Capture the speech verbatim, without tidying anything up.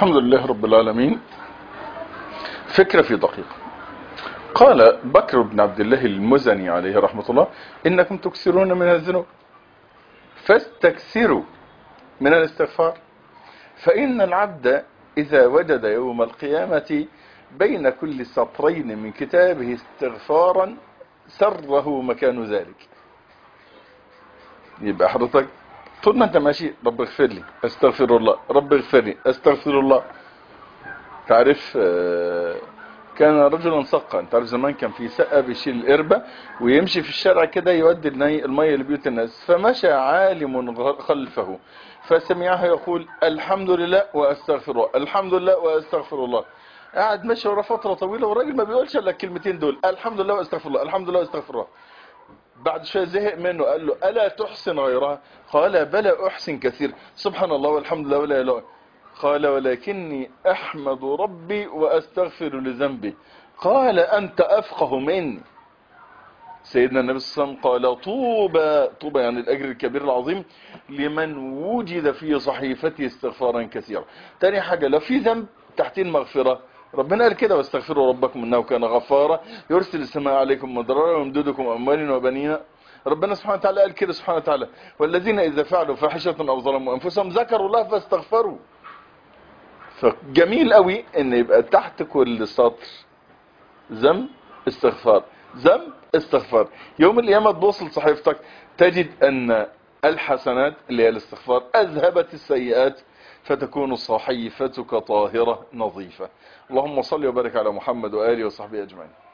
الحمد لله رب العالمين. فكرة في دقيقة. قال بكر بن عبد الله المزني عليه رحمة الله: إنكم تكثرون من الذنوب فاستكثروا من الاستغفار، فإن العبد إذا وجد يوم القيامة بين كل سطرين من كتابه استغفارا سره مكان ذلك. يبقى حضرتك طول ما انت ماشي: رب اغفر لي، استغفر الله، رب اغفر لي، استغفر الله. تعرف كان رجلا سقا، انت عارف زمان كان في سقا بيشيل القربة ويمشي في الشارع كده يودي المية لبيوت الناس، فمشى عالم خلفه فسمعه يقول: الحمد لله واستغفر الله، الحمد لله واستغفر الله. قاعد ماشي ورا فترة طويلة والراجل ما بيقولش الا الكلمتين دول: الحمد لله واستغفر الله، الحمد لله واستغفر الله. بعد شوية زهق منه، قال له: ألا تحسن غيرها؟ قال: بلى أحسن كثير، سبحان الله والحمد لله ولا إله إلا الله. قال: ولكني أحمد ربي وأستغفر لذنبي. قال: أنت أفقه مني. سيدنا النبي صلى الله عليه وسلم قال: طوبى طوبى يعني الأجر الكبير العظيم لمن وجد في صحيفته استغفارا كثيرا. تاني حاجة، لو في ذنب تحتين مغفرة، ربنا قال كده: واستغفروا ربكم انه كان غفارا يرسل السماء عليكم مدرارا ويمددكم اموال وبنين. ربنا سبحانه وتعالى قال كده سبحانه وتعالى: والذين اذا فعلوا فاحشة او ظلموا انفسهم ذكروا الله فاستغفروا. فجميل قوي ان يبقى تحت كل سطر ذنب استغفار، ذنب استغفار. يوم القيامة تبص لصحيفتك تجد ان الحسنات اللي هي الاستغفار اذهبت السيئات، فتكون صحيفتك طاهرة نظيفة. اللهم صل وبارك على محمد وآله وصحبه أجمعين.